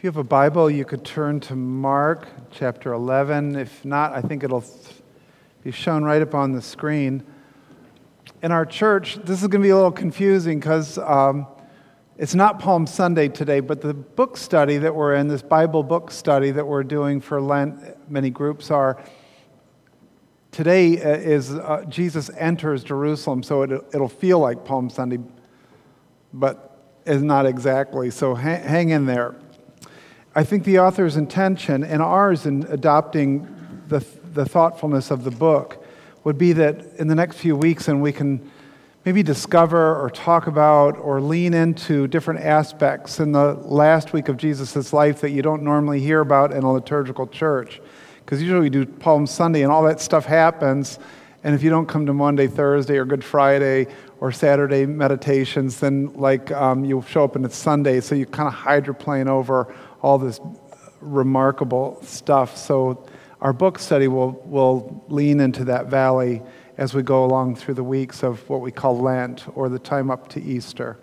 If you have a Bible, you could turn to Mark chapter 11. If not, I think it'll be shown right up on the screen. In our church, this is going to be a little confusing because it's not Palm Sunday today, but the book study that we're in, this Bible book study that we're doing for Lent, many groups are, today is Jesus enters Jerusalem, so it'll feel like Palm Sunday, but is not exactly, so hang in there. I think the author's intention and ours in adopting the thoughtfulness of the book would be that in the next few weeks, and we can maybe discover or talk about or lean into different aspects in the last week of Jesus' life that you don't normally hear about in a liturgical church. Because usually we do Palm Sunday and all that stuff happens, and if you don't come to Monday, Thursday, or Good Friday, or Saturday meditations, then you'll show up and it's Sunday, so you kind of hydroplane over all this remarkable stuff. So our book study will lean into that valley as we go along through the weeks of what we call Lent, or the time up to Easter.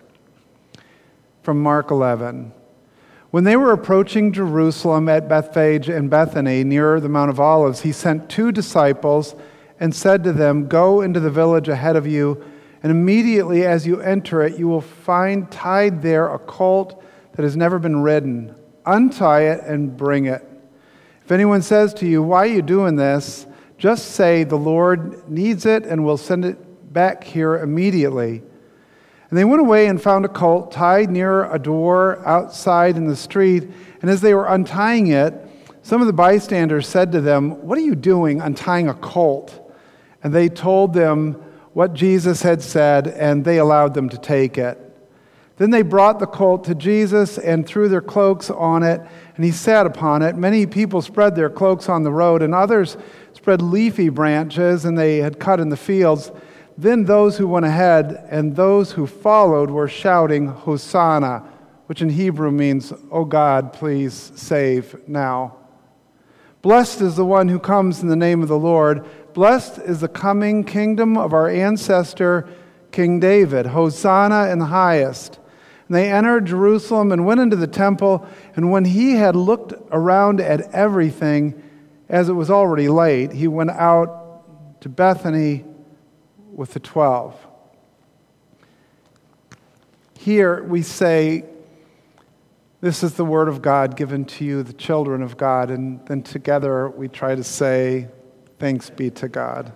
From Mark 11. When they were approaching Jerusalem at Bethphage and Bethany, near the Mount of Olives, he sent 2 disciples and said to them, "Go into the village ahead of you, and immediately as you enter it, you will find tied there a colt that has never been ridden. Untie it and bring it. If anyone says to you, 'Why are you doing this?' just say, 'The Lord needs it, and we'll send it back here immediately.'" And they went away and found a colt tied near a door outside in the street. And as they were untying it, some of the bystanders said to them, "What are you doing untying a colt?" And they told them what Jesus had said, and they allowed them to take it. Then they brought the colt to Jesus and threw their cloaks on it, and he sat upon it. Many people spread their cloaks on the road, and others spread leafy branches, and they had cut in the fields. Then those who went ahead and those who followed were shouting, "Hosanna," which in Hebrew means, "O God, please save now. Blessed is the one who comes in the name of the Lord. Blessed is the coming kingdom of our ancestor, King David. Hosanna in the highest." And they entered Jerusalem and went into the temple, and when he had looked around at everything, as it was already late, he went out to Bethany with the 12. Here we say, "This is the word of God given to you, the children of God," and then together we try to say, "Thanks be to God."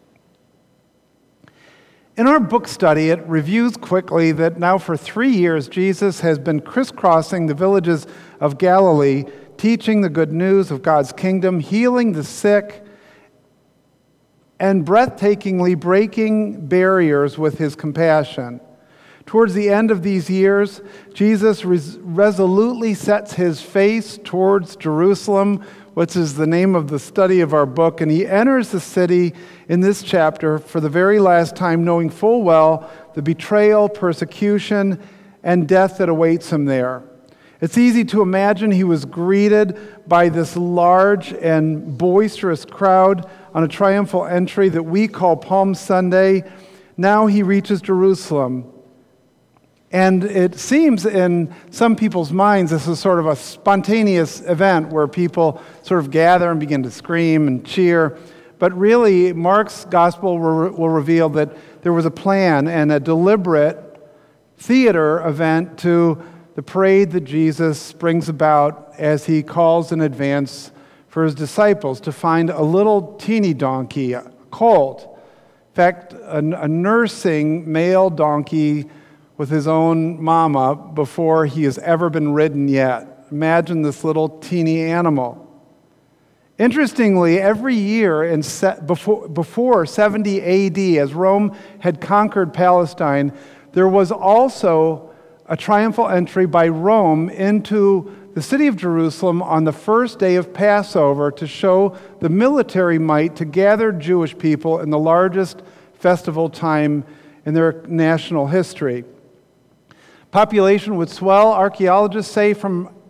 In our book study, it reviews quickly that now for 3 years, Jesus has been crisscrossing the villages of Galilee, teaching the good news of God's kingdom, healing the sick, and breathtakingly breaking barriers with his compassion. Towards the end of these years, Jesus resolutely sets his face towards Jerusalem, which is the name of the study of our book, and he enters the city in this chapter for the very last time, knowing full well the betrayal, persecution, and death that awaits him there. It's easy to imagine he was greeted by this large and boisterous crowd on a triumphal entry that we call Palm Sunday. Now he reaches Jerusalem. And it seems in some people's minds this is sort of a spontaneous event where people sort of gather and begin to scream and cheer. But really, Mark's gospel will reveal that there was a plan and a deliberate theater event to the parade that Jesus brings about as he calls in advance for his disciples to find a little teeny donkey, a colt. In fact, a nursing male donkey with his own mama before he has ever been ridden yet. Imagine this little teeny animal. Interestingly, every year before 70 AD, as Rome had conquered Palestine, there was also a triumphal entry by Rome into the city of Jerusalem on the first day of Passover to show the military might to gather Jewish people in the largest festival time in their national history. Population would swell, archaeologists say, from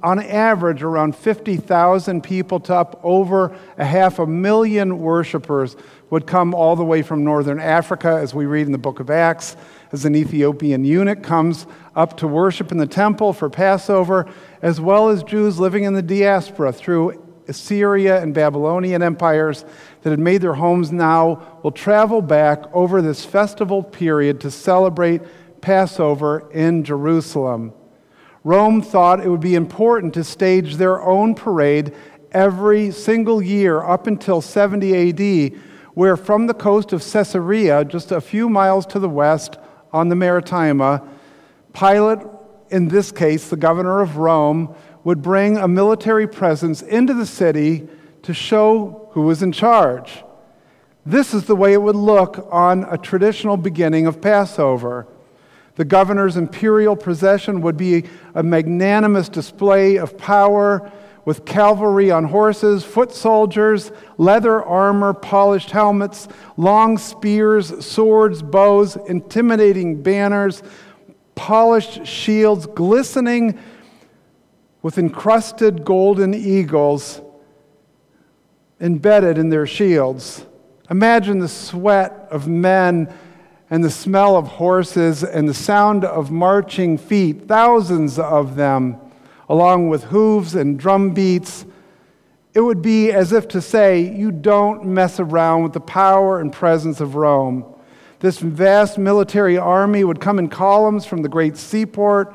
on average around 50,000 people to up over 500,000 worshipers would come all the way from northern Africa, as we read in the book of Acts, as an Ethiopian eunuch comes up to worship in the temple for Passover, as well as Jews living in the diaspora through Assyria and Babylonian empires that had made their homes now will travel back over this festival period to celebrate Passover in Jerusalem. Rome thought it would be important to stage their own parade every single year up until 70 AD, where from the coast of Caesarea, just a few miles to the west on the Maritima, Pilate, in this case the governor of Rome, would bring a military presence into the city to show who was in charge. This is the way it would look on a traditional beginning of Passover. The governor's imperial procession would be a magnanimous display of power with cavalry on horses, foot soldiers, leather armor, polished helmets, long spears, swords, bows, intimidating banners, polished shields, glistening with encrusted golden eagles embedded in their shields. Imagine the sweat of men and the smell of horses and the sound of marching feet, thousands of them, along with hooves and drum beats. It would be as if to say, you don't mess around with the power and presence of Rome. This vast military army would come in columns from the great seaport.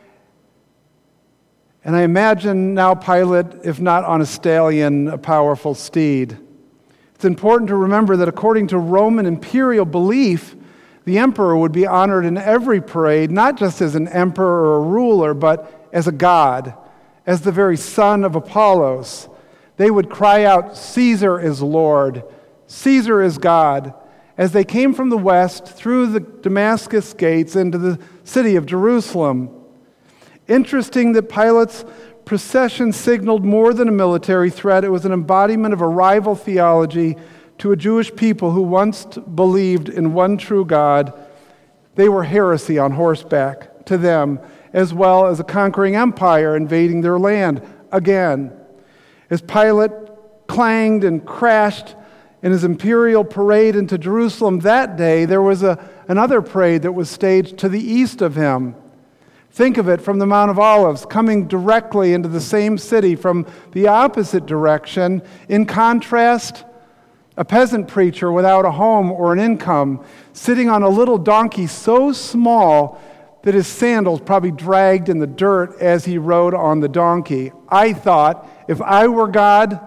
And I imagine now Pilate, if not on a stallion, a powerful steed. It's important to remember that according to Roman imperial belief, the emperor would be honored in every parade, not just as an emperor or a ruler, but as a god, as the very son of Apollos. They would cry out, "Caesar is Lord, Caesar is God," as they came from the west through the Damascus gates into the city of Jerusalem. Interesting that Pilate's procession signaled more than a military threat. It was an embodiment of a rival theology to a Jewish people who once believed in one true God. They were heresy on horseback to them, as well as a conquering empire invading their land again. As Pilate clanged and crashed in his imperial parade into Jerusalem that day, there was another parade that was staged to the east of him. Think of it from the Mount of Olives, coming directly into the same city from the opposite direction. In contrast, a peasant preacher without a home or an income, sitting on a little donkey so small that his sandals probably dragged in the dirt as he rode on the donkey. I thought, if I were God,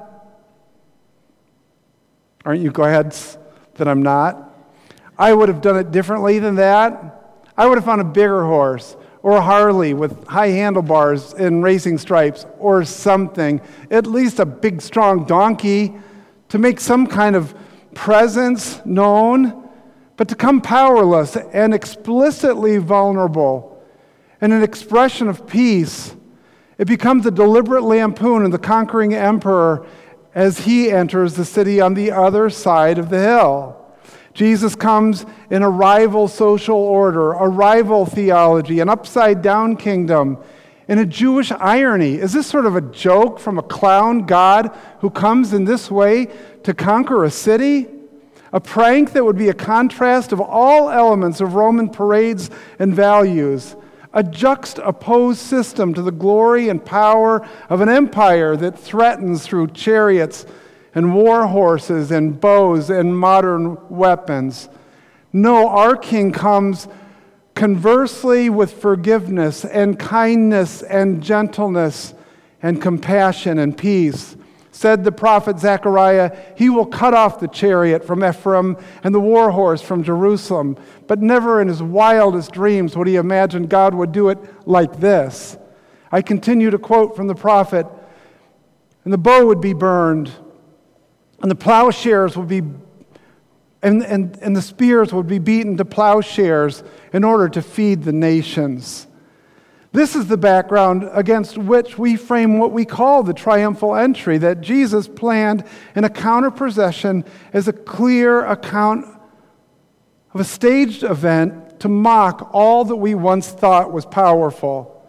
aren't you glad that I'm not? I would have done it differently than that. I would have found a bigger horse, or a Harley with high handlebars and racing stripes, or something. At least a big, strong donkey to make some kind of presence known, but to come powerless and explicitly vulnerable and an expression of peace. It becomes a deliberate lampoon of the conquering emperor as he enters the city on the other side of the hill. Jesus comes in a rival social order, a rival theology, an upside-down kingdom, in a Jewish irony. Is this sort of a joke from a clown God who comes in this way to conquer a city? A prank that would be a contrast of all elements of Roman parades and values, a juxtaposed system to the glory and power of an empire that threatens through chariots and war horses and bows and modern weapons. No, our King comes conversely with forgiveness and kindness and gentleness and compassion and peace. Said the prophet Zechariah, he will cut off the chariot from Ephraim and the war horse from Jerusalem. But never in his wildest dreams would he imagine God would do it like this. I continue to quote from the prophet, and the bow would be burned, and the plowshares would be, and the spears would be beaten to plowshares in order to feed the nations. This is the background against which we frame what we call the triumphal entry that Jesus planned in a counter-procession as a clear account of a staged event to mock all that we once thought was powerful.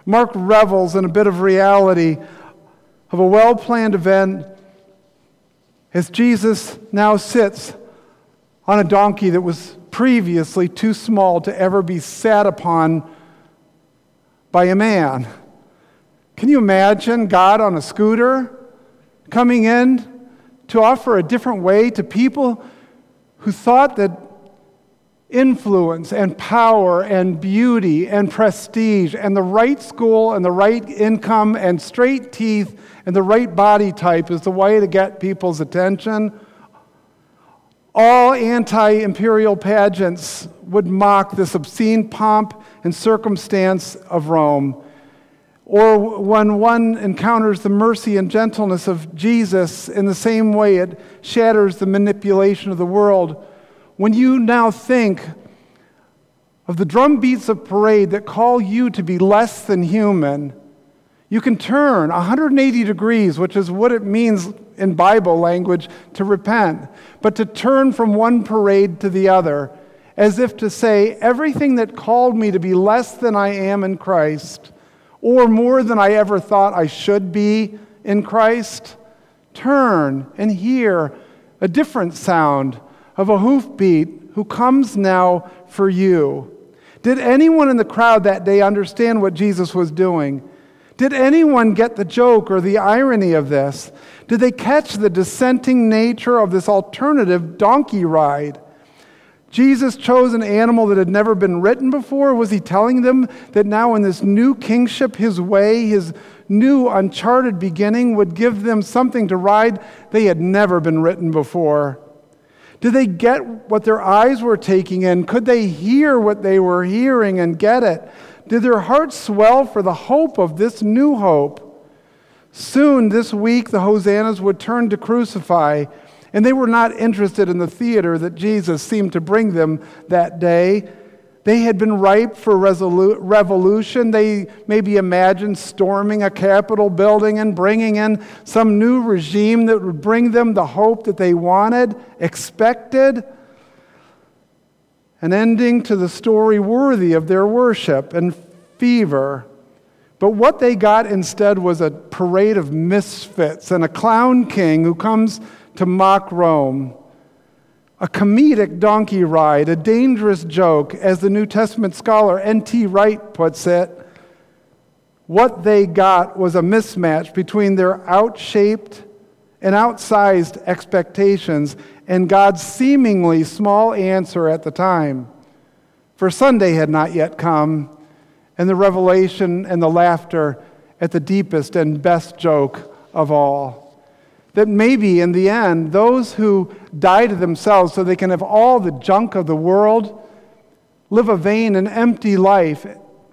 Mark revels in a bit of reality of a well-planned event as Jesus now sits on a donkey that was previously too small to ever be sat upon by a man. Can you imagine God on a scooter coming in to offer a different way to people who thought that influence and power and beauty and prestige and the right school and the right income and straight teeth and the right body type is the way to get people's attention? All anti-imperial pageants would mock this obscene pomp and circumstance of Rome. Or when one encounters the mercy and gentleness of Jesus in the same way it shatters the manipulation of the world. When you now think of the drum beats of parade that call you to be less than human, you can turn 180 degrees, which is what it means in Bible language to repent, but to turn from one parade to the other, as if to say, everything that called me to be less than I am in Christ, or more than I ever thought I should be in Christ, turn and hear a different sound of a hoofbeat who comes now for you. Did anyone in the crowd that day understand what Jesus was doing? Did anyone get the joke or the irony of this? Did they catch the dissenting nature of this alternative donkey ride? Jesus chose an animal that had never been ridden before? Was he telling them that now in this new kingship, his way, his new uncharted beginning would give them something to ride they had never been ridden before? Did they get what their eyes were taking in? Could they hear what they were hearing and get it? Did their hearts swell for the hope of this new hope? Soon this week, the Hosannas would turn to crucify, and they were not interested in the theater that Jesus seemed to bring them that day. They had been ripe for revolution. They maybe imagined storming a Capitol building and bringing in some new regime that would bring them the hope that they wanted, expected, an ending to the story worthy of their worship and fever. But what they got instead was a parade of misfits and a clown king who comes to mock Rome. A comedic donkey ride, a dangerous joke, as the New Testament scholar N.T. Wright puts it. What they got was a mismatch between their outshaped and outsized expectations and God's seemingly small answer at the time. For Sunday had not yet come, and the revelation and the laughter at the deepest and best joke of all. That maybe in the end, those who die to themselves so they can have all the junk of the world, live a vain and empty life.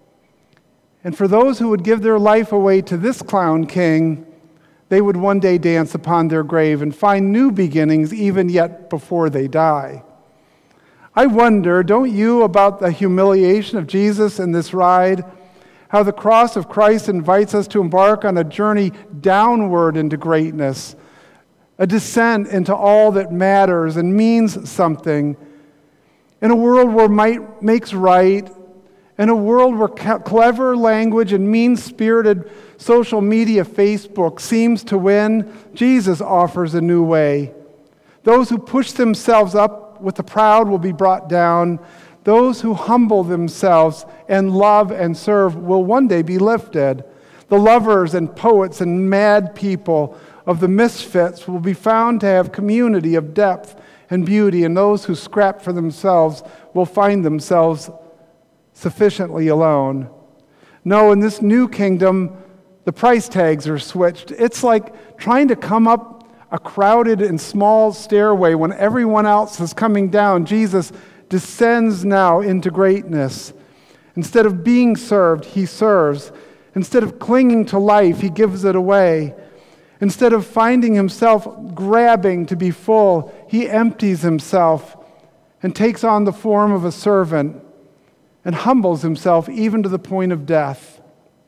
And for those who would give their life away to this clown king, they would one day dance upon their grave and find new beginnings even yet before they die. I wonder, don't you, about the humiliation of Jesus in this ride? How the cross of Christ invites us to embark on a journey downward into greatness, a descent into all that matters and means something. In a world where might makes right, in a world where clever language and mean-spirited social media Facebook seems to win, Jesus offers a new way. Those who push themselves up with the proud will be brought down. Those who humble themselves and love and serve will one day be lifted. The lovers and poets and mad people of the misfits will be found to have community of depth and beauty, and those who scrap for themselves will find themselves sufficiently alone. No, in this new kingdom, the price tags are switched. It's like trying to come up a crowded and small stairway when everyone else is coming down. Jesus descends now into greatness. Instead of being served, he serves. Instead of clinging to life, he gives it away. Instead of finding himself grabbing to be full, he empties himself and takes on the form of a servant and humbles himself even to the point of death.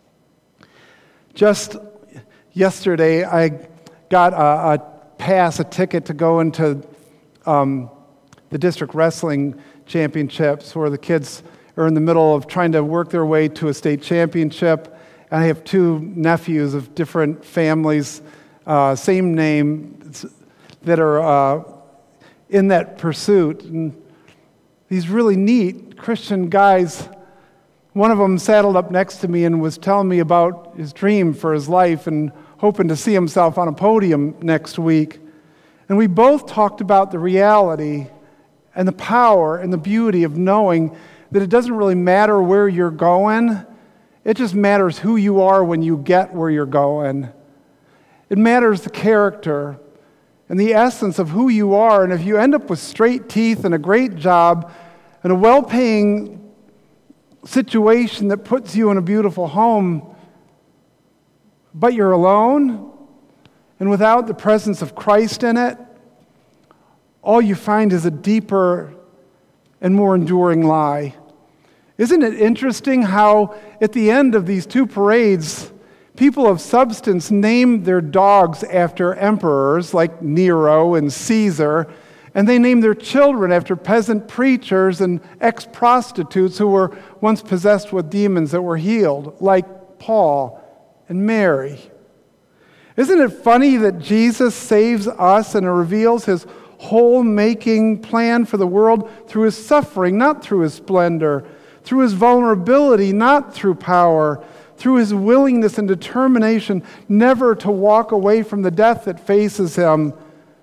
Just yesterday, I got a ticket to go into the district wrestling championships where the kids are in the middle of trying to work their way to a state championship. And I have two nephews of different families, same name, that are in that pursuit. And these really neat Christian guys, one of them saddled up next to me and was telling me about his dream for his life and hoping to see himself on a podium next week. And we both talked about the reality and the power and the beauty of knowing that it doesn't really matter where you're going. It just matters who you are when you get where you're going. It matters the character and the essence of who you are. And if you end up with straight teeth and a great job and a well-paying situation that puts you in a beautiful home, but you're alone and without the presence of Christ in it, all you find is a deeper and more enduring lie. Isn't it interesting how at the end of these two parades, people of substance name their dogs after emperors like Nero and Caesar, and they name their children after peasant preachers and ex-prostitutes who were once possessed with demons that were healed, like Paul and Mary. Isn't it funny that Jesus saves us and reveals his whole-making plan for the world through his suffering, not through his splendor, through his vulnerability, not through power, through his willingness and determination never to walk away from the death that faces him.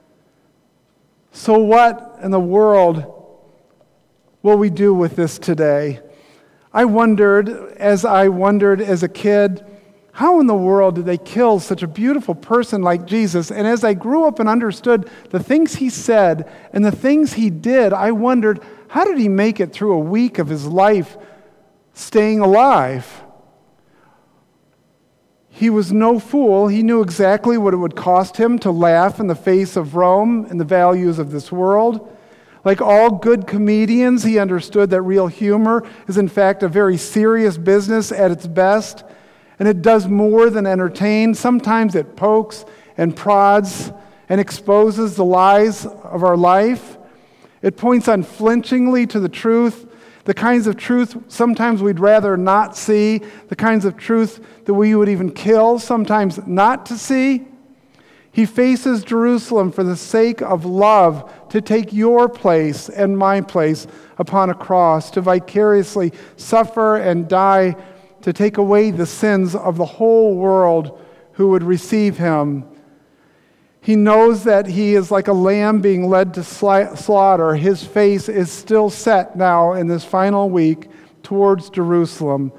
So what in the world will we do with this today? I wondered as a kid, how in the world did they kill such a beautiful person like Jesus? And as I grew up and understood the things he said and the things he did, I wondered, how did he make it through a week of his life staying alive? He was no fool. He knew exactly what it would cost him to laugh in the face of Rome and the values of this world. Like all good comedians, he understood that real humor is in fact a very serious business at its best. And it does more than entertain. Sometimes it pokes and prods and exposes the lies of our life. It points unflinchingly to the truth, the kinds of truth sometimes we'd rather not see, the kinds of truth that we would even kill sometimes not to see. He faces Jerusalem for the sake of love, to take your place and my place upon a cross, to vicariously suffer and die to take away the sins of the whole world who would receive him. He knows that he is like a lamb being led to slaughter. His face is still set now in this final week towards Jerusalem.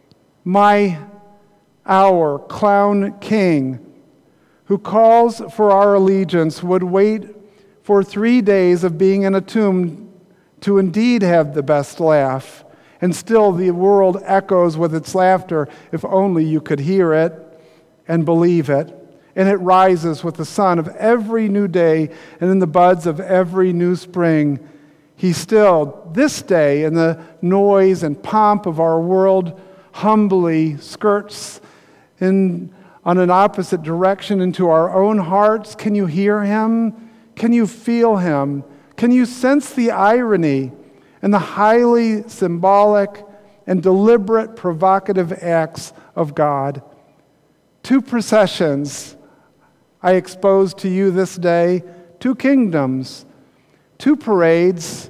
Our clown king, who calls for our allegiance, would wait for 3 days of being in a tomb to indeed have the best laugh. And still the world echoes with its laughter, if only you could hear it and believe it. And it rises with the sun of every new day and in the buds of every new spring. He still, this day, in the noise and pomp of our world, humbly skirts on an opposite direction into our own hearts. Can you hear him? Can you feel him? Can you sense the irony and the highly symbolic and deliberate provocative acts of God? Two processions I expose to you this day, two kingdoms, two parades,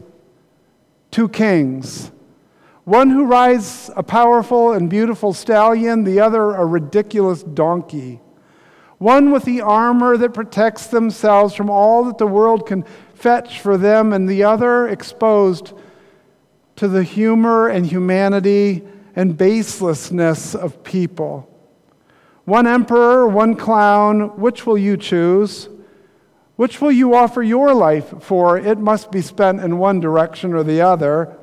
two kings. One who rides a powerful and beautiful stallion, the other a ridiculous donkey. One with the armor that protects themselves from all that the world can fetch for them, and the other exposed to the humor and humanity and baselessness of people. One emperor, one clown, which will you choose? Which will you offer your life for? It must be spent in one direction or the other.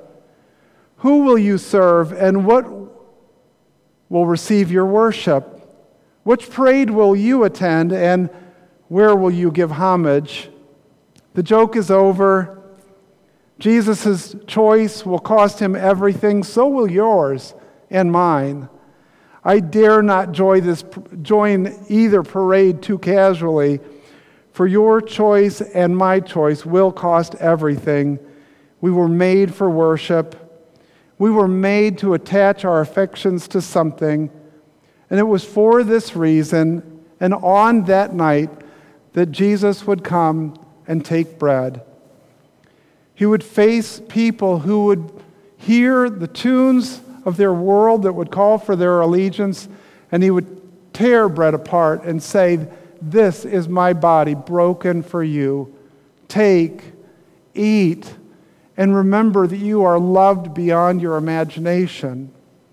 Who will you serve, and what will receive your worship? Which parade will you attend, and where will you give homage? The joke is over. Jesus' choice will cost him everything, so will yours and mine. I dare not join either parade too casually, for your choice and my choice will cost everything. We were made for worship. We were made to attach our affections to something, And it was for this reason and on that night that Jesus would come and take bread. He would face people who would hear the tunes of their world that would call for their allegiance, and he would tear bread apart and say, "This is my body broken for you. Take, eat, and remember that you are loved beyond your imagination."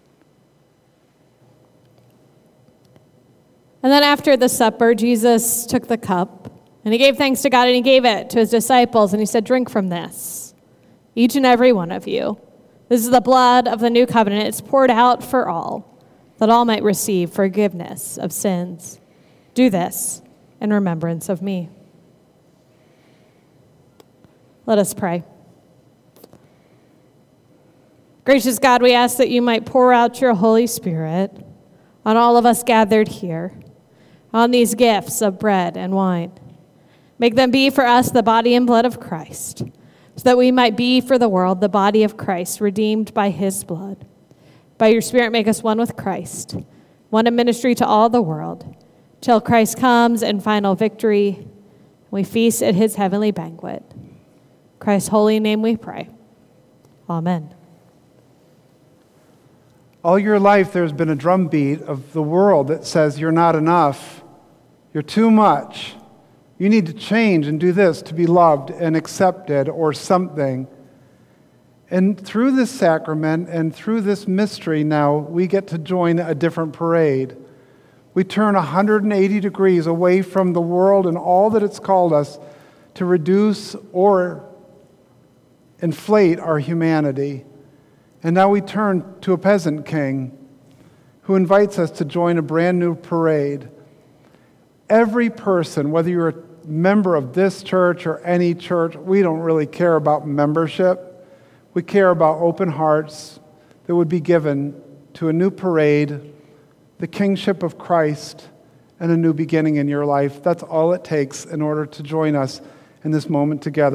And then after the supper, Jesus took the cup, and he gave thanks to God, and he gave it to his disciples, and he said, "Drink from this, each and every one of you. This is the blood of the new covenant. It's poured out for all, that all might receive forgiveness of sins. Do this in remembrance of me." Let us pray. Gracious God, we ask that you might pour out your Holy Spirit on all of us gathered here, on these gifts of bread and wine. Make them be for us the body and blood of Christ, so that we might be for the world the body of Christ, redeemed by his blood. By your Spirit, make us one with Christ, one in ministry to all the world, till Christ comes in final victory, we feast at his heavenly banquet. In Christ's holy name we pray. Amen. All your life there's been a drumbeat of the world that says you're not enough, you're too much, you need to change and do this to be loved and accepted or something. And through this sacrament and through this mystery now, we get to join a different parade. We turn 180 degrees away from the world and all that it's called us to reduce or inflate our humanity. And now we turn to a peasant king who invites us to join a brand new parade. Every person, whether you're a member of this church or any church, we don't really care about membership. We care about open hearts that would be given to a new parade, the kingship of Christ, and a new beginning in your life. That's all it takes in order to join us in this moment together.